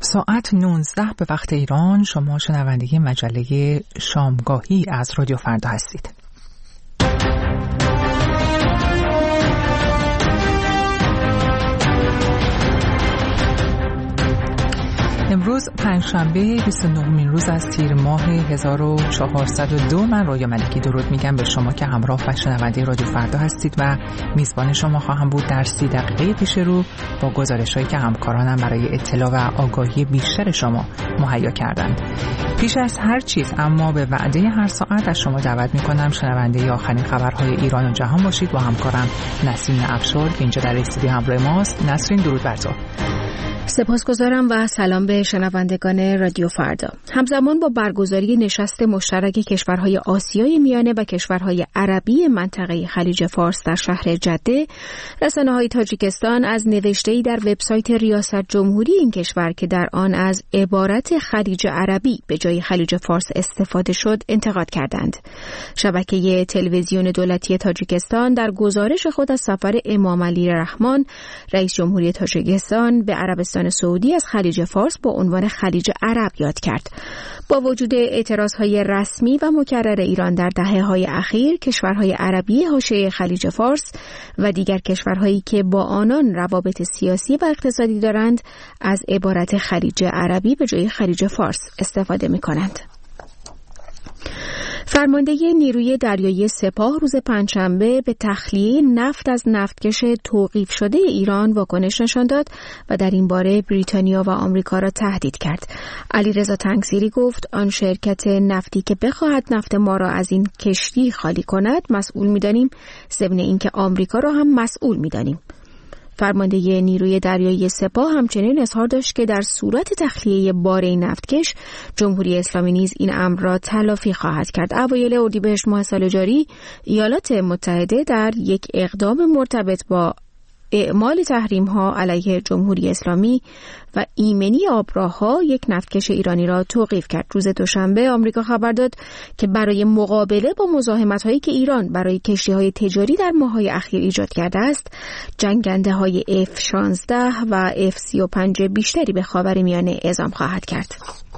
ساعت 19 به وقت ایران. شما شنونده مجله شامگاهی از رادیو فردا هستید. امروز پنجشنبه 29مین روز از تیر ماه 1402. من رویا ملکی درود میگم به شما که همراه و شنونده رادیو فردا هستید و میزبان شما خواهم بود در 30 دقیقه پیش رو با گزارش‌هایی که همکارانم برای اطلاع و آگاهی بیشتر شما مهیا کردند. پیش از هر چیز اما به وعده هر ساعت از شما دعوت میکنم شنونده آخرین خبرهای ایران و جهان باشید با همکارم نسرین افشار که اینجا در استودیو همراه ماست. نسرین درود بر تو. سپاسگزارم و سلام به شنوندگان رادیو فردا. همزمان با برگزاری نشست مشترک کشورهای آسیای میانه و کشورهای عربی منطقه خلیج فارس در شهر جده، رسانه‌های تاجیکستان از نوشته‌ای در وبسایت ریاست جمهوری این کشور که در آن از عبارت خلیج عربی به جای خلیج فارس استفاده شد انتقاد کردند. شبکه تلویزیون دولتی تاجیکستان در گزارش خود از سفر امام علی رحمان رئیس جمهوری تاجیکستان به عربستان سعودی از خلیج فارس با عنوان خلیج عرب یاد کرد. با وجود اعتراضهای رسمی و مکرر ایران در دهه‌های اخیر، کشورهای عربی حاشیه خلیج فارس و دیگر کشورهایی که با آنان روابط سیاسی و اقتصادی دارند از عبارت خلیج عربی به جای خلیج فارس استفاده می‌کنند. فرمانده نیروی دریایی سپاه روز پنجشنبه به تخلیه نفت از نفتکش توقیف شده ایران واکنش نشان داد و در این باره بریتانیا و آمریکا را تهدید کرد. علیرضا تنگسیری گفت آن شرکت نفتی که بخواهد نفت ما را از این کشتی خالی کند مسئول می‌دانیم، ضمن اینکه آمریکا را هم مسئول می‌دانیم. فرمانده نیروی دریایی سپاه همچنین اظهار داشت که در صورت تخلیه باره نفتکش جمهوری اسلامی نیز این امر را تلافی خواهد کرد. اوایل اردیبهشت ماه سال جاری ایالات متحده در یک اقدام مرتبط با اعمال تحریم‌ها علیه جمهوری اسلامی و ایمنی آبراه‌ها یک نفتکش ایرانی را توقیف کرد. روز دوشنبه آمریکا خبر داد که برای مقابله با مزاحمت‌هایی که ایران برای کشتی‌های تجاری در ماه‌های اخیر ایجاد کرده است، جنگنده‌های F-16 و F-35 بیشتری به خاورمیانه اعزام خواهد کرد.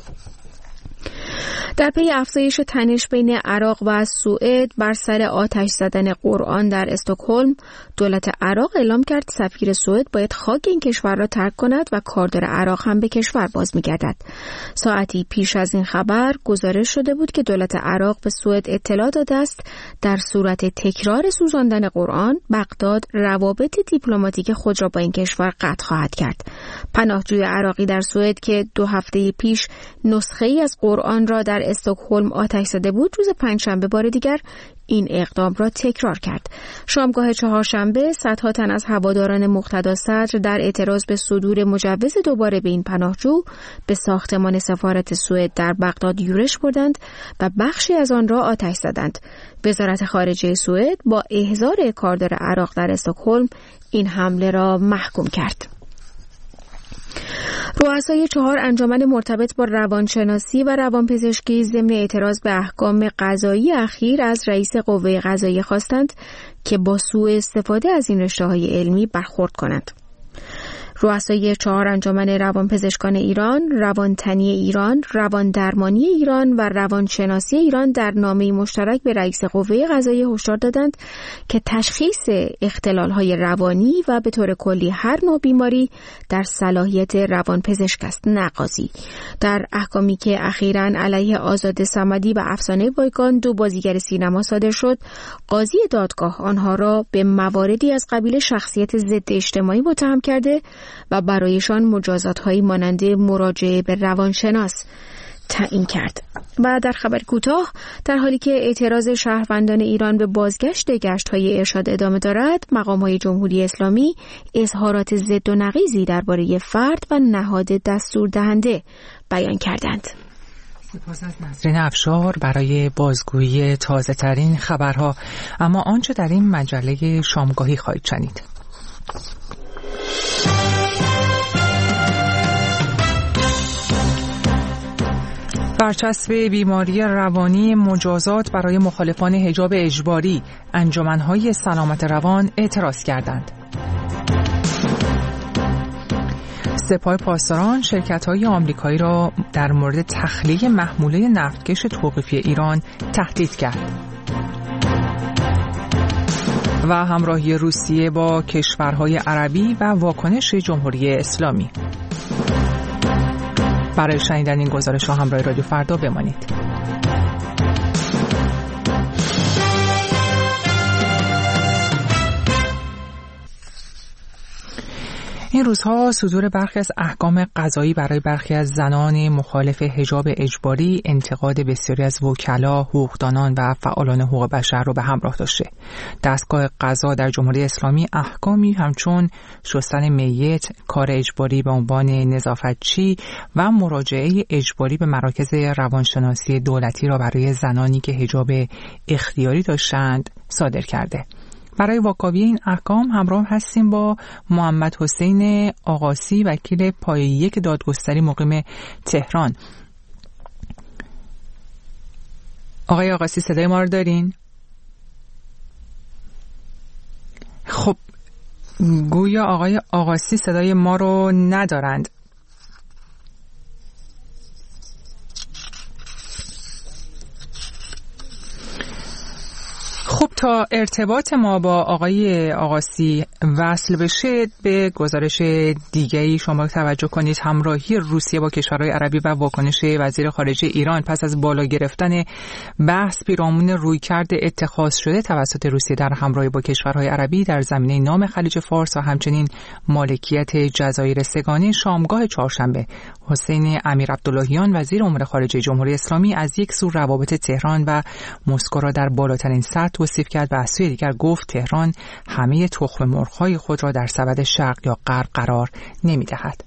در پی افزایش تنش بین عراق و سوئد بر سر آتش زدن قرآن در استکهلم، دولت عراق اعلام کرد سفیر سوئد باید خاک این کشور را ترک کند و کاردار عراق هم به کشور باز می‌گردد. ساعتی پیش از این خبر گزارش شده بود که دولت عراق به سوئد اطلاع داده است در صورت تکرار سوزاندن قرآن، بغداد روابط دیپلماتیک خود را با این کشور قطع خواهد کرد. پناهجوی عراقی در سوئد که 2 هفته پیش نسخه‌ای از قرآن را در استکهلم آتش زده بود، روز پنجشنبه بار دیگر این اقدام را تکرار کرد. شامگاه چهارشنبه صدها تن از هواداران مقتدا صدر در اعتراض به صدور مجوز دوباره به این پناهجو به ساختمان سفارت سوئد در بغداد یورش بردند و بخشی از آن را آتش زدند. وزارت خارجه سوئد با احضار کاردار عراق در استکهلم این حمله را محکوم کرد. رؤسای 4 انجمن مرتبط با روانشناسی و روانپزشکی ضمن اعتراض به احکام قضایی اخیر از رئیس قوه قضاییه خواستند که با سوء استفاده از این رشته‌های علمی برخورد کنند. رؤسای 4 انجمن روانپزشکان ایران، روانتنی ایران، رواندرمانی ایران و روانشناسی ایران در نامه‌ای مشترک به رئیس قوه قضاییه هشدار دادند که تشخیص اختلال‌های روانی و به طور کلی هر نوع بیماری در صلاحیت روانپزشک است، نه قاضی. در احکامی که اخیراً علیه آزاده صمدی و افسانه بایگان 2 بازیگر سینما صادر شد، قاضی دادگاه آنها را به مواردی از قبیل شخصیت ضد اجتماعی متهم کرده و برایشان مجازات‌هایی مانند مراجعه به روانشناس تعیین کرد. و در خبر کوتاه، در حالی که اعتراض شهروندان ایران به بازگشت گشت‌های ارشاد ادامه دارد، مقام‌های جمهوری اسلامی اظهارات ضد و نقیضی درباره فرد و نهاد دستوردهنده بیان کردند. سپاس از نسرین افشار برای بازگویی تازه‌ترین خبرها. اما آنچه در این مجله شامگاهی خواهید شنید: برچسب بیماری روانی مجازات برای مخالفان حجاب اجباری، انجمن‌های سلامت روان اعتراض کردند. سپاه پاسداران شرکت‌های آمریکایی را در مورد تخلیه محموله نفتکش توقیفی ایران تهدید کرد. و همراهی روسیه با کشورهای عربی و واکنش جمهوری اسلامی. برای شنیدن این گزارش همراه رادیو فردا بمانید. این روزها صدور برخی از احکام قضایی برای برخی از زنان مخالف حجاب اجباری انتقاد بسیاری از وکلا، حقوقدانان و فعالان حقوق بشر رو به همراه داشته. دستگاه قضا در جمهوری اسلامی احکامی همچون شستن میت، کار اجباری به عنوان نظافتچی و مراجعه اجباری به مراکز روانشناسی دولتی را برای زنانی که حجاب اختیاری داشتند صادر کرده. برای واکاوی این احکام همراه هستیم با محمد حسین آقاسی، وکیل پایه 1 دادگستری مقیم تهران. آقای آقاسی صدای ما رو دارین؟ خب گویا آقای آقاسی صدای ما رو ندارند. خب تا ارتباط ما با آقای آقاسی وصل بشه به گزارش دیگری شما توجه کنید. همراهی روسیه با کشورهای عربی و واکنش وزیر خارجه ایران پس از بالا گرفتن بحث پیرامون رویکرد اتخاذ شده توسط روسیه در همراهی با کشورهای عربی در زمینه نام خلیج فارس و همچنین مالکیت جزایر سگانه، شامگاه چهارشنبه حسین امیرعبداللهیان وزیر امور خارجه جمهوری اسلامی از یک سو روابط تهران و مسکو را در بالاترین سطح توصیف کرد و از سوی دیگر گفت تهران همه تخم مرغ‌های خود را در سبد شرق یا غرب قرار نمی‌دهد.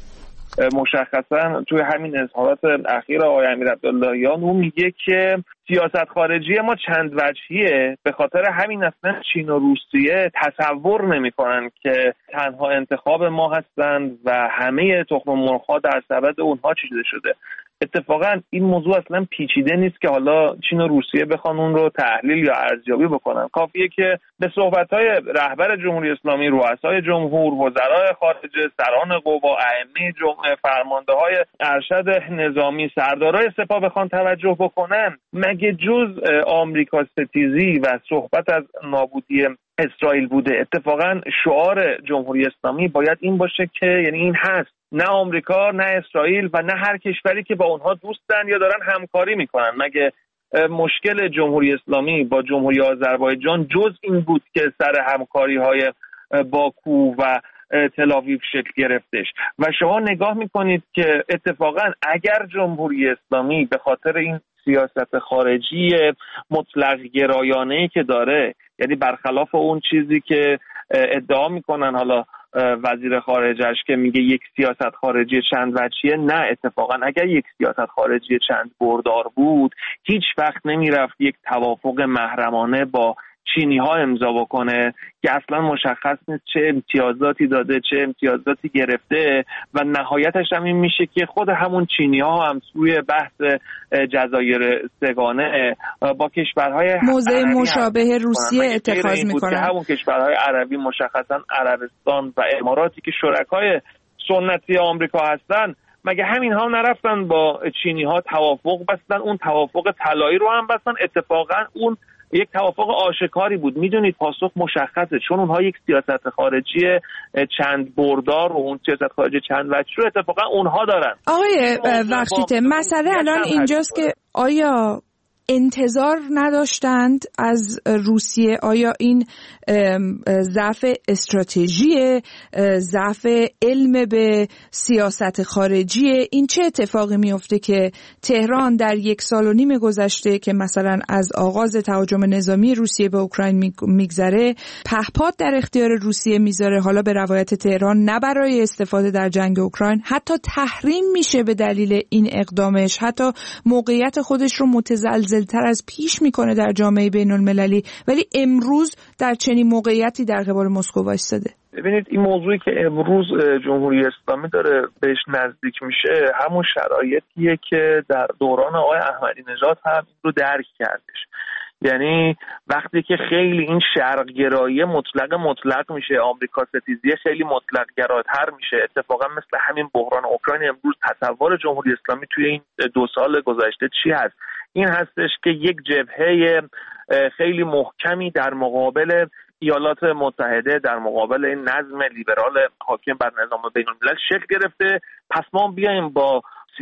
مشخصا توی همین اظهارات اخیر آقای امیرعبداللهیان اون میگه که سیاست خارجی ما چند وجهیه، به خاطر همین اصلا چین و روسیه تصور نمی‌کنن که تنها انتخاب ما هستند و همه تخم مرغ‌ها در سبد اونها چیده شده. اتفاقا این موضوع اصلا پیچیده نیست که حالا چین و روسیه بخوان اون رو تحلیل یا ارزیابی بکنن. کافیه که به صحبت‌های رهبر جمهوری اسلامی، رؤسای جمهور، وزرای خارجه، سران قوا، ائمه جمعه، فرمانده‌های ارشد نظامی، سردارای سپاه بخوان توجه بکنن، مگه جز آمریکا ستیزی و صحبت از نابودی اسرائیل بوده؟ اتفاقا شعار جمهوری اسلامی باید این باشه که یعنی این هست، نه آمریکا، نه اسرائیل و نه هر کشوری که با اونها دوستن یا دارن همکاری میکنن. مگه مشکل جمهوری اسلامی با جمهوری آذربایجان جز این بود که سر همکاری‌های باکو و تل‌آویو شکل گرفتش؟ و شما نگاه میکنید که اتفاقا اگر جمهوری اسلامی به خاطر این سیاست خارجی مطلق گرایانه‌ای که داره، یعنی برخلاف اون چیزی که ادعا میکنن حالا وزیر خارجش که میگه یک سیاست خارجی چند وجهیه، نه، اتفاقا اگر یک سیاست خارجی چند بردار بود هیچ وقت نمیرفت یک توافق محرمانه با چینی ها امضا بکنه که اصلا مشخص نیست چه امتیازاتی داده، چه امتیازاتی گرفته و نهایتش هم این میشه که خود همون چینی ها هم سوی بحث جزایر سگانه با کشورهای موضع مشابه روسیه اتخاذ میکنن. همون کشورهای عربی مشخصا عربستان و اماراتی که شرکای سنتی آمریکا هستن، مگه همین ها نرفتن با چینی ها توافق بستن، اون توافق طلایی رو هم بستن؟ اتفاقا اون یک توافق آشکاری بود. میدونید پاسخ مشخصه، چون اونها یک سیاست خارجی چند بردار و اون سیاست خارجی چند وجه رو اتفاقا اونها دارن. آقای بخشیده، مسئله الان اینجاست که آیا انتظار نداشتند از روسیه؟ آیا این ضعف استراتژی، ضعف علم به سیاست خارجی؟ این چه اتفاقی میفته که تهران در 1.5 سال گذشته که مثلا از آغاز تهاجم نظامی روسیه به اوکراین میگذره پهپاد در اختیار روسیه میذاره، حالا به روایت تهران نه برای استفاده در جنگ اوکراین، حتی تحریم میشه به دلیل این اقدامش، حتی موقعیت خودش رو متزلزل‌تر از پیش میکنه در جامعه بین‌المللی، ولی امروز در چنین موقعیتی در قبال مسکو وایساده. ببینید این موضوعی که امروز جمهوری اسلامی داره بهش نزدیک میشه همون شرایطیه که در دوران آقای احمدی نژاد هم رو درک کردش. یعنی وقتی که خیلی این شرق‌گرایی مطلق میشه، آمریکا ستیزی خیلی مطلق گراتر میشه، اتفاقا مثل همین بحران اوکراین امروز تصور جمهوری اسلامی توی این 2 سال گذشته چی هست؟ این هستش که یک جبهه خیلی محکمی در مقابل ایالات متحده، در مقابل این نظم لیبرال حاکم بر نظام بین‌الملل شکل گرفته. پس ما بیایم با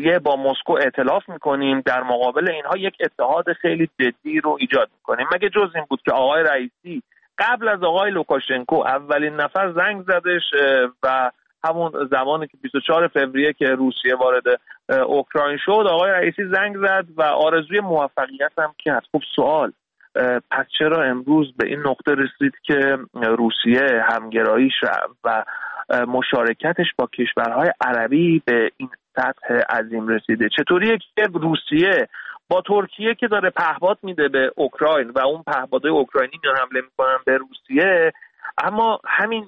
مسکو ائتلاف میکنیم، در مقابل اینها یک اتحاد خیلی جدی رو ایجاد میکنیم. مگه جز این بود که آقای رئیسی قبل از آقای لوکاشنکو اولین نفر زنگ زدش و همون زمانی که 24 فوریه که روسیه وارد اوکراین شد آقای رئیسی زنگ زد و آرزوی موفقیت هم کرد. خب سوال، پس چرا امروز به این نقطه رسید که روسیه همگراییش و مشارکتش با کشورهای عربی به این سطح عظیم رسیده؟ چطوریه که روسیه با ترکیه که داره پهپاد میده به اوکراین و اون پهپادهای اوکراینی میان حمله میکنن به روسیه، اما همین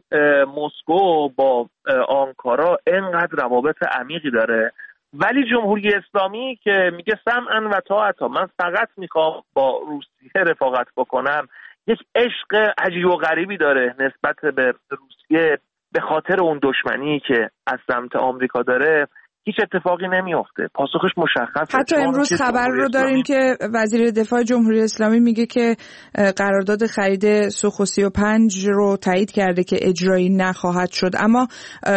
مسکو با آنکارا اینقدر روابط عمیقی داره، ولی جمهوری اسلامی که میگه سمعا و طاعتا، من فقط میخوام با روسیه رفاقت بکنم، یک عشق عجیب و غریبی داره نسبت به روسیه به خاطر اون دشمنی که از سمت آمریکا داره، هیچ اتفاقی نمیافته. پاسخش مشخصه. حتی امروز خبر رو داریم که وزیر دفاع جمهوری اسلامی میگه که قرارداد خرید سوخو 35 رو تایید کرده که اجرایی نخواهد شد. اما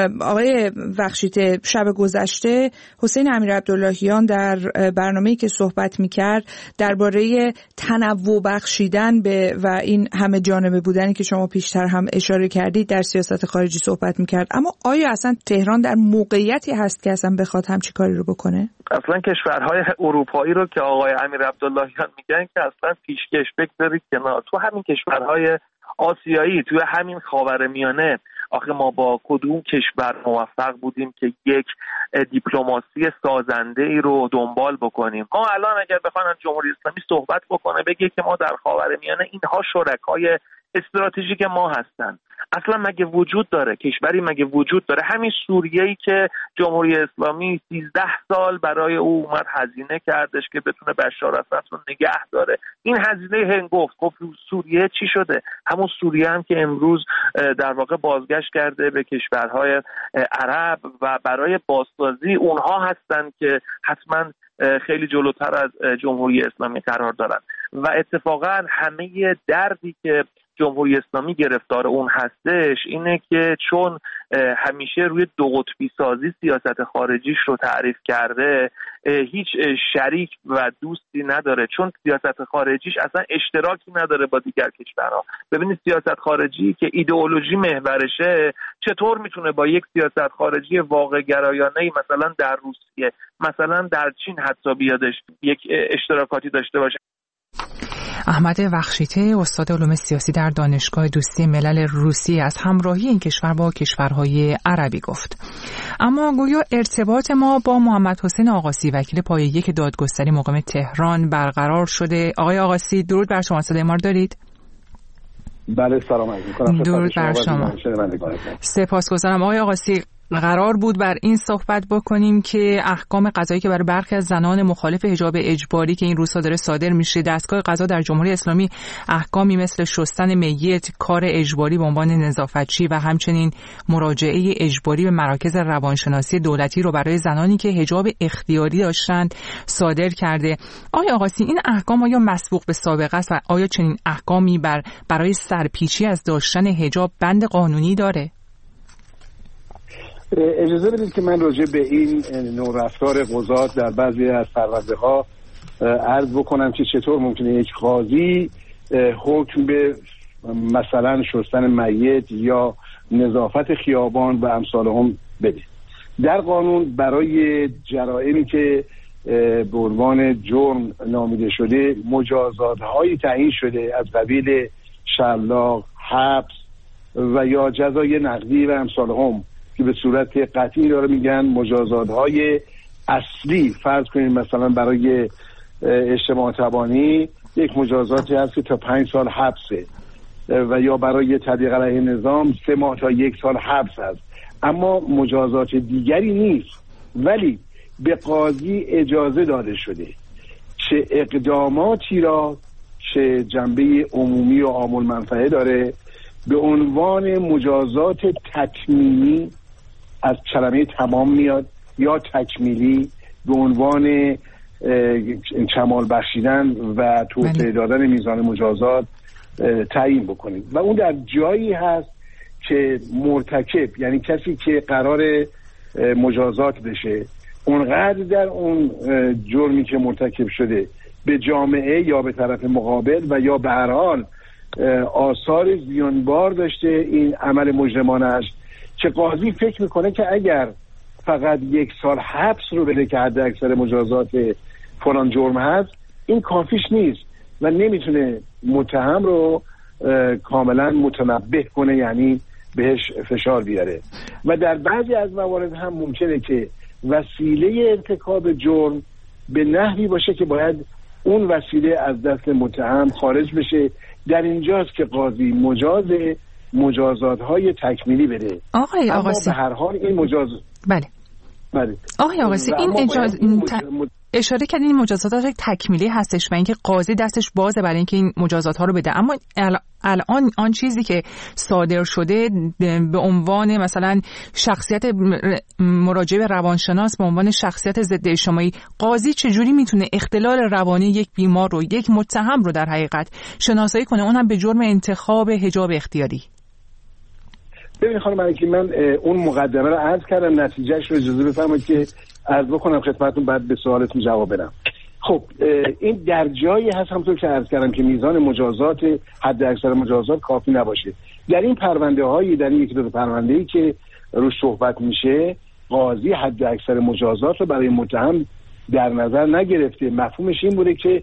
آقای بخشیته، شب گذشته حسین امیرعبداللهیان در برنامه‌ای که صحبت میکرد درباره تنوع بخشیدن به و این همه جانبه بودنی که شما پیشتر هم اشاره کردید در سیاست خارجی صحبت میکرد. اما آیا اصلا تهران در موقعیتی هست که اصلا بخواد همچی کاری رو بکنه؟ اصلا کشورهای اروپایی رو که آقای امیرعبداللهیان میگن که اصلا پیشکش بگذارید کنار. تو همین کشورهای آسیایی، توی همین خاورمیانه، آخه ما با کدوم کشور موفق بودیم که یک دیپلماسی سازنده ای رو دنبال بکنیم؟ ما الان اگر بخوایم جمهوری اسلامی صحبت بکنه بگه که ما در خاورمیانه اینها شرکای استراتژیک ما هستن، اصلا مگه وجود داره؟ کشوری مگه وجود داره؟ همین سوریه‌ای که جمهوری اسلامی 13 سال برای او اومد هزینه کردش که بتونه بشار اسد رو نگه داره، این هزینه هنگفت. خب سوریه چی شده؟ همون سوریه هم که امروز در واقع بازگشت کرده به کشورهای عرب و برای بازسازی اونها هستن که حتما خیلی جلوتر از جمهوری اسلامی قرار دارن. و اتفاقا همه دردی که جمهوری اسلامی گرفتار اون هستش اینه که چون همیشه روی دو قطبی سازی سیاست خارجیش رو تعریف کرده، هیچ شریک و دوستی نداره، چون سیاست خارجیش اصلا اشتراکی نداره با دیگر کشورها. ببینید سیاست خارجی که ایدئولوژی محورشه چطور میتونه با یک سیاست خارجی واقع گرایانه مثلا در روسیه، مثلا در چین حتی بیادش یک اشتراکاتی داشته باشه. احمد بخشیته، استاد علوم سیاسی در دانشگاه دوستی ملل روسیه، از همراهی این کشور با کشورهای عربی گفت. اما گویا ارتباط ما با محمد حسین آقاسی، وکیل پایه 1 دادگستری مقیم تهران برقرار شده. آقای آقاسی، درود بر شما، صدای ما رو دارید؟ بله، سلام علیکم. درود بر شما. سپاسگزارم. آقای آقاسی، قرار بود بر این صحبت بکنیم که احکام قضایی که برای برخی از زنان مخالف حجاب اجباری که این روزها داره صادر میشه، دستگاه قضا در جمهوری اسلامی احکامی مثل شستن میت، کار اجباری به عنوان نظافتچی و همچنین مراجعه اجباری به مراکز روانشناسی دولتی رو برای زنانی که حجاب اختیاری داشتند صادر کرده. آقای آقاسی، این احکام آیا مسبوق به سابقه است و آیا چنین احکامی برای سرپیچی از داشتن حجاب بند قانونی داره؟ اجازه بدید که من راجع به این نوع رفتار قضات در بعضی از پرونده‌ها عرض بکنم که چطور ممکنه یک قاضی حکم به مثلا شستن میت یا نظافت خیابان و امثال هم بده. در قانون برای جرائمی که به عنوان جرم نامیده شده مجازات‌هایی تعیین شده از قبیل شلاق، حبس و یا جزای نقدی و امثال هم که به صورت قطعی داره میگن مجازات‌های اصلی. فرض کنید مثلا برای اجتماع تبانی یک مجازاتی هست که تا 5 سال حبسه و یا برای تبلیغ علیه نظام 3 ماه تا 1 سال حبس هست، اما مجازات دیگری نیست. ولی به قاضی اجازه داده شده چه اقداماتی را، چه که جنبه عمومی و عام المنفعه داره، به عنوان مجازات تکمیلی از کلمه تمام میاد یا تکمیلی به عنوان کمال بخشیدن و توسعه دادن میزان مجازات تعیین بکنیم و اون در جایی هست که مرتکب، یعنی کسی که قرار مجازات بشه، اونقدر در اون جرمی که مرتکب شده به جامعه یا به طرف مقابل و یا به هر حال آثار زیانبار داشته این عمل مجرمانش، که قاضی فکر میکنه که اگر فقط 1 سال حبس رو بده که حد اکثر مجازات فلان جرم هست، این کافیش نیست و نمیتونه متهم رو کاملا متنبه کنه، یعنی بهش فشار بیاره و در بعضی از موارد هم ممکنه که وسیله ارتکاب جرم به نحوی باشه که باید اون وسیله از دست متهم خارج بشه. در اینجاست که قاضی مجازات-های تکمیلی بده. آقای آقاسی، به هر حال این مجازات بله. آقای آقاسی، این اشاره کردین این مجازات تکمیلی هستش و اینکه قاضی دستش بازه برای اینکه این مجازات ها رو بده، اما الان آن چیزی که صادر شده به عنوان مثلا شخصیت مراجع به روانشناس به عنوان شخصیت ضد اجتماعی، قاضی چجوری میتونه اختلال روانی یک بیمار رو، یک متهم رو در حقیقت شناسایی کنه، اونم به جرم انتخاب حجاب اختیاری؟ ببینید خانم ملکی، من اون مقدمه رو عرض کردم، نتیجهش رو اجازه بفرمایید که عرض بکنم خدمتتون، بعد به سوالتون جواب بدم. خب این در جایی هست همونطور که عرض کردم که میزان مجازات، حد اکثر مجازات کافی نباشه. در این پرونده هایی، در این 1-2 پرونده‌ای که روش صحبت میشه، قاضی حد اکثر مجازات رو برای متهم در نظر نگرفته. مفهومش این بوده که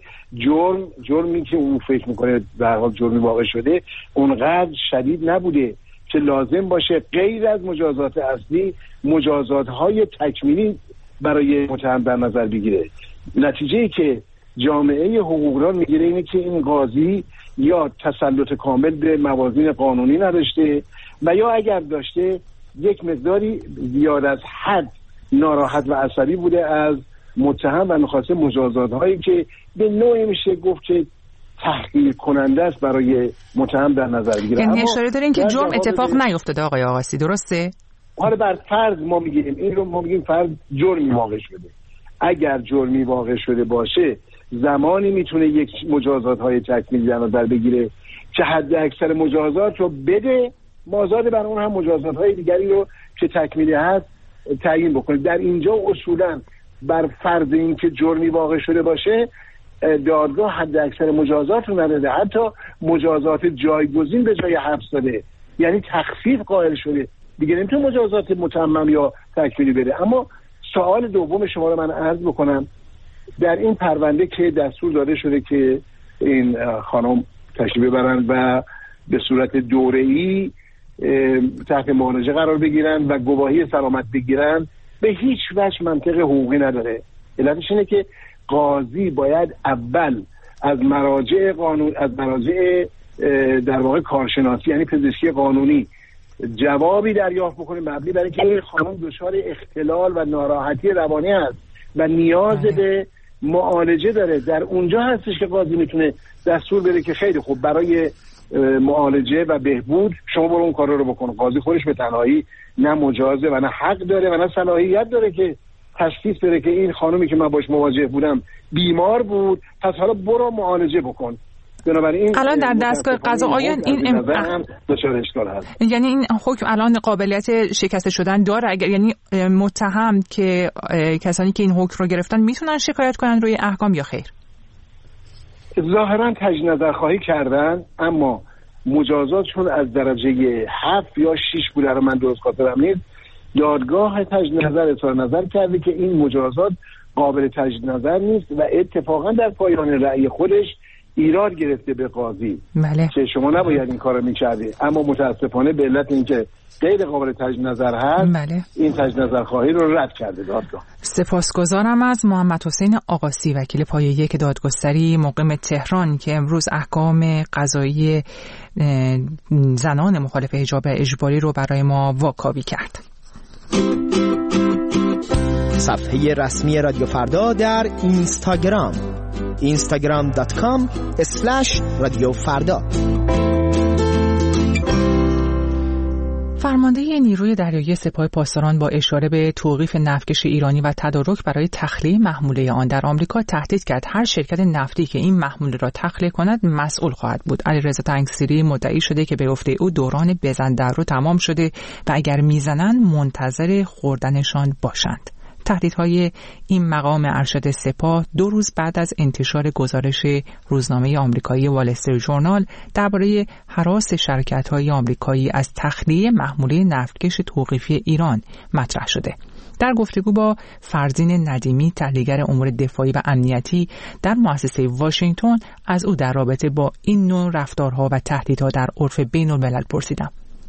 جرمی که اون فکر میکنه در حال جرمی واقع شده اونقدر شدید نبوده که لازم باشه غیر از مجازات اصلی مجازات‌های تکمیلی برای متهم در نظر بگیره. نتیجه‌ای که جامعه حقوقدان میگیره اینه که این قاضی یا تسلط کامل به موازین قانونی نداشته و یا اگر داشته یک مقداری زیاد از حد ناراحت و عصبی بوده از متهم و می‌خواسته مجازات‌هایی که به نوعی میشه گفت که تحقیر کننده است برای متهم در نظر بگیره. یعنی اشاره دارین که جرم اتفاق نیفتاده آقای آقاسی، درسته؟ حالا بر فرض ما میگیم این رو، ما میگیم فرض جرمی واقع شده. اگر جرمی واقع شده باشه زمانی میتونه یک مجازات‌های تکمیلی در نظر بگیره که حد اکثر مجازات رو بده، مازاد بر اون هم مجازات‌های دیگری رو که تکمیلی هست تعیین بکنه. در اینجا اصولا بر فرض این که جرمی واقع شده باشه دادگاه حد اکثر مجازات رو نداده، حتی مجازات جایگزین به جای حبس داده، یعنی تخفیف قائل شده، دیگه نمیتونه مجازات متمم یا تکمیلی بده. اما سوال دوم شما رو من عرض بکنم، در این پرونده که دستور داده شده که این خانم تشریف ببرن و به صورت دوره‌ای تحت معالجه قرار بگیرن و گواهی سلامت بگیرن، به هیچ وجه منطق حقوقی نداره. علتش اینه که قاضی باید اول از مراجع قانون، از مراجع در واقع کارشناسی یعنی پزشکی قانونی جوابی دریافت بکنه مبنی بر اینکه این خانم دچار اختلال و ناراحتی روانی است و نیاز به معالجه داره. در اونجا هستش که قاضی میتونه دستور بده که خیلی خوب برای معالجه و بهبود شما برو اون کار رو بکن. قاضی خودش به تنهایی نه مجازه و نه حق داره و نه صلاحیت داره که تشخیص بده که این خانومی که من باش مواجه بودم بیمار بود، پس حالا برو معالجه بکن. بنابراین الان در دستگاه قضا آیا این دچار اشکال هست؟ یعنی این حکم الان قابلیت شکسته شدن داره؟ اگر یعنی متهم که کسانی که این حکم رو گرفتن میتونن شکایت کنن روی احکام یا خیر؟ ظاهرا تجدید نظرخواهی کردن، اما مجازاتشون از درجه 7 یا 6 بوده رو من درست خاطرم نیست. دادگاه تجدید نظر اظهار نظر کرده که این مجازات قابل تجدید نظر نیست و اتفاقا در پایان رأی خودش ایراد گرفته به قاضی که شما نباید این کارو می‌کردی، اما متاسفانه به علت اینکه غیر قابل تجدید نظر هست این تجدید نظرخواهی رو رد کرده دادگاه. سپاسگزارم از محمد حسین آقاسی، وکیل پایه 1 دادگستری مقیم تهران که امروز احکام قضایی زنان مخالف حجاب اجباری رو برای ما واکاوی کرد. صفحه رسمی رادیو فردا در اینستاگرام instagram.com/radiofarda. فرمانده نیروی دریایی سپاه پاسداران با اشاره به توقیف نفتکش ایرانی و تدارک برای تخلیه محموله آن در آمریکا تهدید کرد هر شرکت نفتی که این محموله را تخلیه کند مسئول خواهد بود. علیرضا تنگسیری مدعی شده که به گفته او دوران بزن در رو تمام شده و اگر میزنن منتظر خوردنشان باشند. تهدیدهای این مقام ارشد سپاه 2 روز بعد از انتشار گزارش روزنامه آمریکایی وال استریت ژورنال درباره هراس شرکت‌های آمریکایی از تخلیه محموله نفتکش توقیفی ایران مطرح شده. در گفتگو با فرزین ندیمی تحلیلگر امور دفاعی و امنیتی در مؤسسه واشنگتن از او در رابطه با این نوع رفتارها و تهدیدها در عرف بین‌الملل پرسیدم.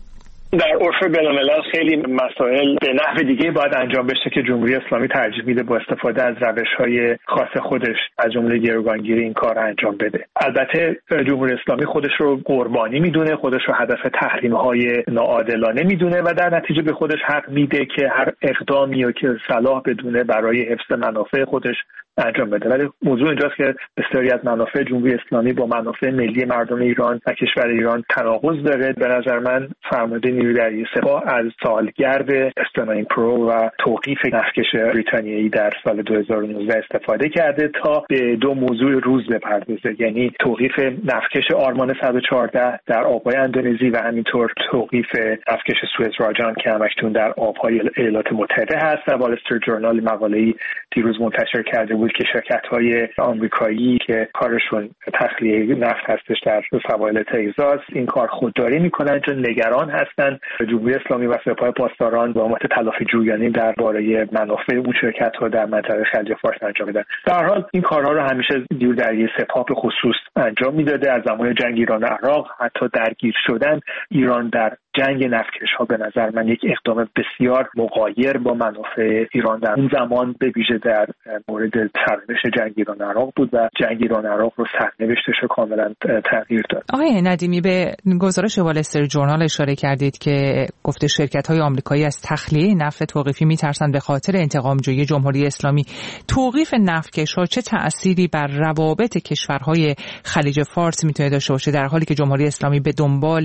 در عرف بین‌الملل خیلی مسائل به نحو دیگه باید انجام بشه که جمهوری اسلامی ترجیح میده با استفاده از روش‌های خاص خودش از جمله گروگانگیری این کار انجام بده. البته جمهوری اسلامی خودش رو قربانی میدونه، خودش رو هدف تحریم‌های ناعادلانه میدونه و در نتیجه به خودش حق میده که هر اقدامی رو که صلاح بدونه برای حفظ منافع خودش انجام بده. ولی موضوع اینجاست که بسیاری از منافع جمهوری اسلامی با منافع ملی مردم ایران و کشور ایران تناقض داره. به نظر من فرمانده نیروی دریایی سپاه از سالگرد استناین پرو و توقیف نفتکش بریتانیایی در سال 2019 استفاده کرده تا به 2 موضوع روز بپردازه، یعنی توقیف نفتکش آرمان 114 در آبهای اندونزی و همینطور توقیف نفتکش سوئز راجان که همکنون در آبهای ایالات متحده هست. وال استریت ژورنال مقاله‌ای دیروز منتشر کرده بود که شرکت‌های آمریکایی که کارشون تخلیه نفت هستش در سواحل تگزاس این کار خودداری میکنن چون نگران هستن جمهوری اسلامی و سپاه پاسداران با اقدامات تلافی جویانه درباره منافع اون شرکت‌ها در منطقه خلیج فارس انجام میدن. در هر حال این کارها رو همیشه نیروی دریایی سپاه به خصوص انجام میداده. از زمان جنگ ایران و عراق حتی درگیر شدن ایران در جنگ نفتکش‌ها به نظر من یک اقدام بسیار مغایر با منافع ایران در اون زمان به ویژه در مورد سرنوشت جنگ ایران عراق بود و جنگ ایران عراق رو سرنوشتش رو کاملا تغییر داد. آقای ندیمی به گزارش وال استریت ژورنال اشاره کردید که گفته شرکت‌های آمریکایی از تخلیه نفت توقیفی می‌ترسند به خاطر انتقام‌جویی جمهوری اسلامی. توقیف نفتکش‌ها چه تأثیری بر روابط کشورهای خلیج فارس می‌تونه داشته باشه در حالی که جمهوری اسلامی به دنبال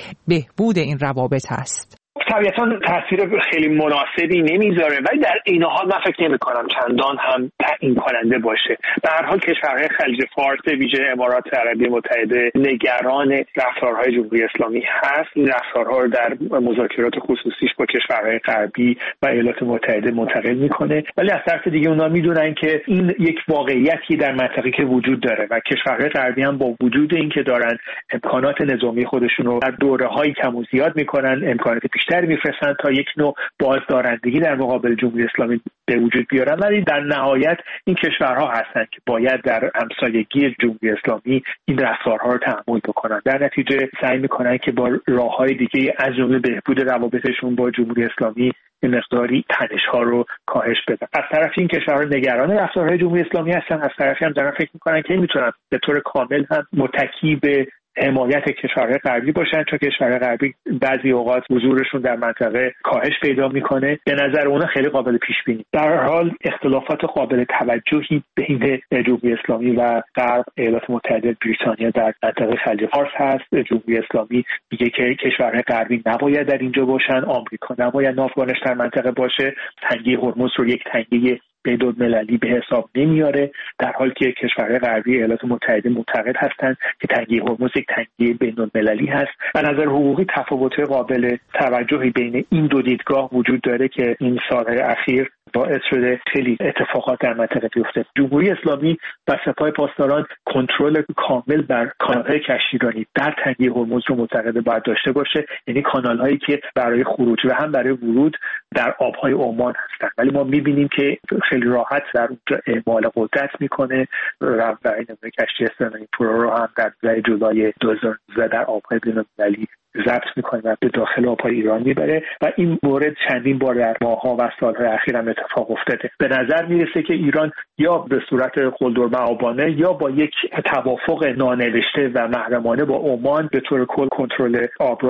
بهبود این روابط هست؟ طبیعتاً تاثیر خیلی مناسبی نمیذاره ولی در این حال من فکر نمی‌کنم چندان هم تعیین کننده باشه. به هر حال کشورهای خلیج فارس ویژه امارات عربی متحده نگران رفتارهای جمهوری اسلامی هست. این رفتارها رو در مذاکرات خصوصیش با کشورهای غربی و ایالات متحده منتقل میکنه ولی از طرف دیگه اونا میدونن که این یک واقعیتی در منطقه که وجود داره و کشورهای غربی هم با وجود اینکه دارن امکانات نظامی خودشون رو در دوره‌های کم و زیاد میکنن، امکانات بیشتر میفرستن تا یک نوع بازدارندگی در مقابل جمهوری اسلامی به وجود بیارن ولی در نهایت این کشورها هستن که باید در همسایگی جمهوری اسلامی این رفتارها رو تحمل بکنن. در نتیجه سعی میکنن که با راههای دیگه از جمله بهبود روابطشون با جمهوری اسلامی این مقداری تنش‌ها رو کاهش بدن. از طرف این کشورها نگران رفتارهای جمهوری اسلامی هستن، از طرفی هم دارن فکر میکنن که میتونن به طور کامل هم متکی به حمایت کشورهای غربی باشن چون کشورهای غربی بعضی اوقات حضورشون در منطقه کاهش پیدا میکنه. به نظر اونا خیلی قابل پیش بینی. در هر حال اختلافات قابل توجهی بین جمهوری اسلامی و غرب، ایالات متحده، بریتانیا در منطقه خلیج فارس هست. جمهوری اسلامی میگه که کشورهای غربی نباید در اینجا باشن، آمریکا نباید ناوگانش در منطقه باشه، تنگه هرمز رو یک تنگه بین‌المللی به حساب نمیاره، در حالی که کشورهای غربی ایالات متحده معتقد هستند که تنگه هرمز یک تنگه بین‌المللی هست. از نظر حقوقی تفاوت قابل توجهی بین این دو دیدگاه وجود داره که این سالهای اخیر باعث شده خیلی اتفاقات در منطقه بیفته. جمهوری اسلامی و سپاه پاسداران کنترل کامل بر کانال‌های کشتیرانی در تنگه هرمز رو معتقد باید داشته باشه، یعنی کانال‌هایی که برای خروج و هم برای ورود در آب‌های عمان هستند. ولی ما می‌بینیم که خیلی راحت در اونجا اعمال قدرت میکنه و این کشتی استناین پرو رو هم در جولای 2019 در آب‌های بین‌المللی ضبط میکنه و به داخل آب‌های ایران میبره و این مورد چندین بار در ماه‌ها و سال‌های اخیر هم اتفاق افتاده. به نظر میرسه که ایران یا به صورت قلدرمعابانه یا با یک توافق نانوشته و محرمانه با عمان به طور کل کنترل آبراه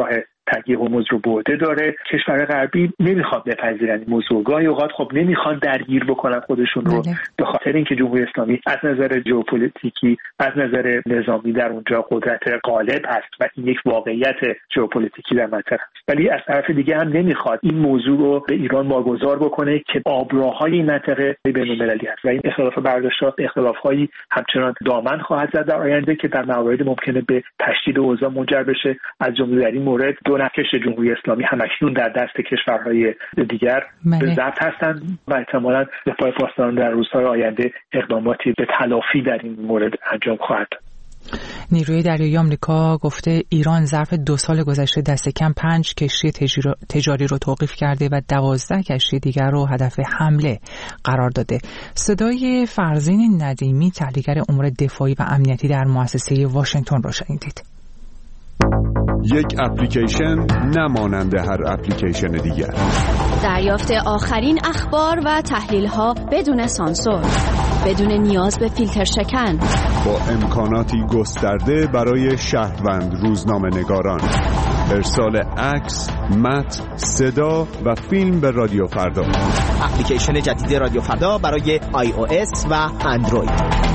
تغییر هرمز رو برده داره. کشور غربی نمیخواد بپذیرن موضوع، گاهی اوقات خب نمیخوان درگیر بکنن خودشون رو به خاطر اینکه جمهوری اسلامی از نظر ژئوپلیتیکی، از نظر نظامی در اونجا قدرت غالب هست و این یک واقعیت ژئوپلیتیکی در منطقه است. ولی از طرف دیگه هم نمیخواد این موضوع رو به ایران واگذار بکنه که آبراهای این منطقه بین‌المللی است و این اختلاف برداشت‌ها اختلاف‌هایی همچنان دامن خواهد زد در آینده که در مواردی ممکنه به تشدید اوضاع منجر بشه. از جمله در این مورد دو نقش جمهوری اسلامی همکنون در دست کشورهای دیگر به ضبط هستند و احتمالاً به پای پاسداران در روزهای آینده اقداماتی به تلافی در این مورد انجام خواهد داد. نیروی دریایی آمریکا گفته ایران ظرف 2 سال گذشته دست کم 5 کشتی تجاری رو توقیف کرده و 12 کشتی دیگر رو هدف حمله قرار داده. صدای فرزین ندیمی، تحلیلگر امور دفاعی و امنیتی در مؤسسه واشنگتن رو شنیدید. یک اپلیکیشن نمانند هر اپلیکیشن دیگر. دریافت آخرین اخبار و تحلیل‌ها بدون سانسور، بدون نیاز به فیلتر شکن، با امکاناتی گسترده برای شهروند روزنامه‌نگاران. ارسال عکس، متن، صدا و فیلم به رادیو فردا. اپلیکیشن جدید رادیو فردا برای iOS و اندروید.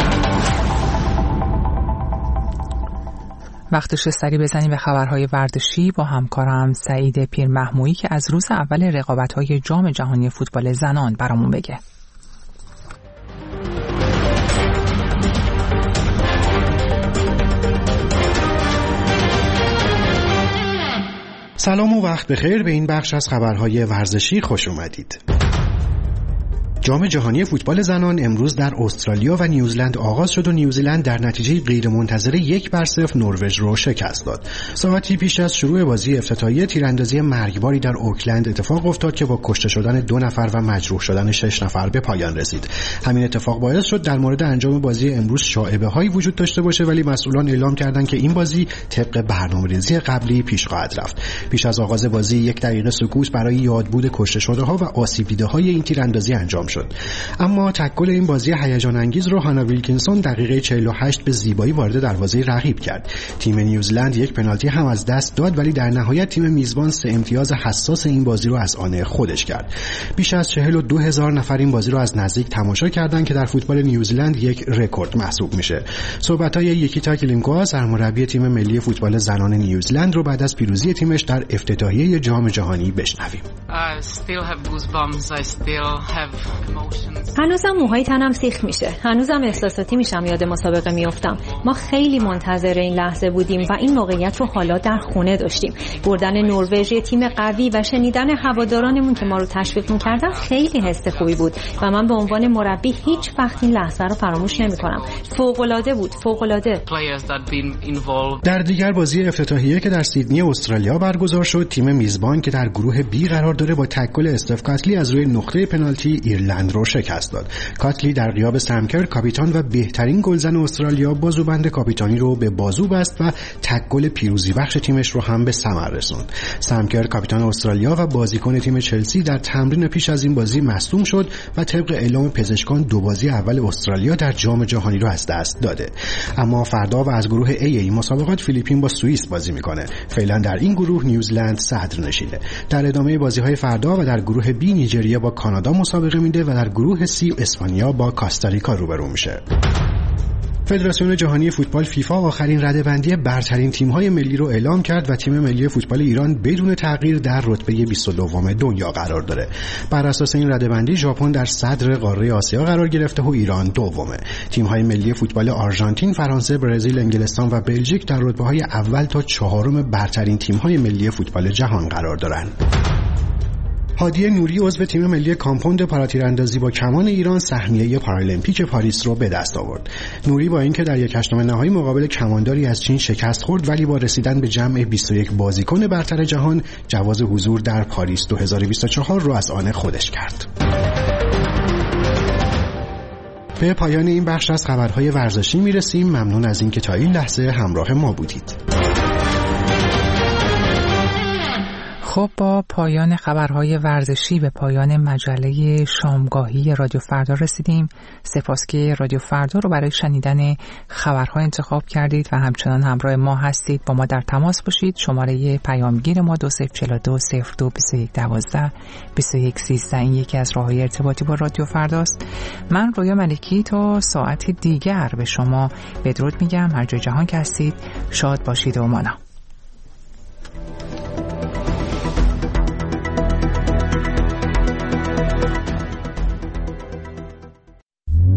وقتش سری بزنیم به خبرهای ورزشی با همکارم سعید پیرمحمودی که از روز اول رقابت‌های جام جهانی فوتبال زنان برامون بگه. سلام و وقت بخیر، به این بخش از خبرهای ورزشی خوش اومدید. جام جهانی فوتبال زنان امروز در استرالیا و نیوزلند آغاز شد و نیوزلند در نتیجه غیرمنتظره 1-0 نروژ رو شکست داد. ساعتی پیش از شروع بازی افتتاحیه تیراندازی مرگباری در اوکلند اتفاق افتاد که با کشته شدن 2 نفر و مجروح شدن 6 نفر به پایان رسید. همین اتفاق باعث شد در مورد انجام بازی امروز شایعه‌هایی وجود داشته باشه، ولی مسئولان اعلام کردند که این بازی طبق برنامه‌ریزی قبلی پیش خواهد رفت. پیش از آغاز بازی 1 دقیقه سکوت برای یادبود کشته شده‌ها و آسیب دیده‌های این تیراندازی انجام شد. اما تکل این بازی هیجان انگیز رو هانا ویلکینسون دقیقه 48 به زیبایی وارد دروازه رقیب کرد. تیم نیوزلند 1 پنالتی هم از دست داد، ولی در نهایت تیم میزبان 3 امتیاز حساس این بازی رو از آن خودش کرد. بیش از 42,000 نفر این بازی رو از نزدیک تماشا کردند که در فوتبال نیوزلند یک رکورد محسوب میشه. صحبت‌های یکیتا کلینکوآ، سرمربی تیم ملی فوتبال زنان نیوزلند رو بعد از پیروزی تیمش در افتتاحیه جام جهانی بشنویم. هنوزم موهای تنم سیخ میشه، هنوزم احساساتی میشم، یاد مسابقه میافتم. ما خیلی منتظر این لحظه بودیم و این موقعیت رو حالا در خونه داشتیم. بردن نروژ، تیم قوی و شنیدن هوادارانمون که ما رو تشویق میکردن خیلی حس خوبی بود و من به عنوان مربی هیچ وقت این لحظه رو فراموش نمیکنم. فوق‌العاده بود، فوق‌العاده. در دیگر بازی افتتاحیه که در سیدنی استرالیا برگزار شد، تیم میزبان که در گروه بی قرار داره با تکل استف کاتلی از روی نقطه پنالتی ایرلند رو شکست داد. کاتلی در غیاب سامکر، کاپیتان و بهترین گلزن استرالیا، بازوبند کاپیتانی رو به بازو بست و تک گل پیروزی بخش تیمش رو هم به ثمر رسوند. سامکر کاپیتان استرالیا و بازیکن تیم چلسی در تمرین پیش از این بازی مصدوم شد و طبق اعلام پزشکان 2 بازی اول استرالیا در جام جهانی رو از دست داده. اما فردا و از گروه A این مسابقات فیلیپین با سوئیس بازی میکنه. فعلا در این گروه نیوزلند صدر نشینه. در ادامه بازی‌های فردا و در گروه B نیجریه با کانادا مسابقه میده و در گروه C اسپانیا با کاستاریکا روبرو میشه. فدراسیون جهانی فوتبال فیفا آخرین رده‌بندی برترین تیم‌های ملی رو اعلام کرد و تیم ملی فوتبال ایران بدون تغییر در رتبه 22 دنیا قرار داره. بر اساس این رده‌بندی ژاپن در صدر قاره آسیا قرار گرفته و ایران دومه. تیم‌های ملی فوتبال آرژانتین، فرانسه، برزیل، انگلستان و بلژیک در رتبه‌های اول تا 4 برترین تیم‌های ملی فوتبال جهان قرار دارند. هادی نوری عضو تیم ملی کامپوند پاراتیراندازی با کمان ایران سهمیه پارالمپیک پاریس رو به دست آورد. نوری با اینکه در 1/8 نهایی مقابل کمانداری از چین شکست خورد، ولی با رسیدن به جمع 21 بازیکن برتر جهان جواز حضور در پاریس 2024 رو از آن خودش کرد. به پایان این بخش از خبرهای ورزشی میرسیم. ممنون از اینکه تا این لحظه همراه ما بودید. خب با پایان خبرهای ورزشی به پایان مجله شامگاهی رادیو فردا رسیدیم. سپاس که رادیو فردا رو برای شنیدن خبرها انتخاب کردید و همچنان همراه ما هستید. با ما در تماس باشید. شماره پیامگیر ما 2042 02 21 12 21 13 این یکی از راههای ارتباطی با رادیو فرداست. من رویا ملکی تا ساعت دیگر به شما بدرود میگم. هر جای جهان که هستید شاد باشید و مانا.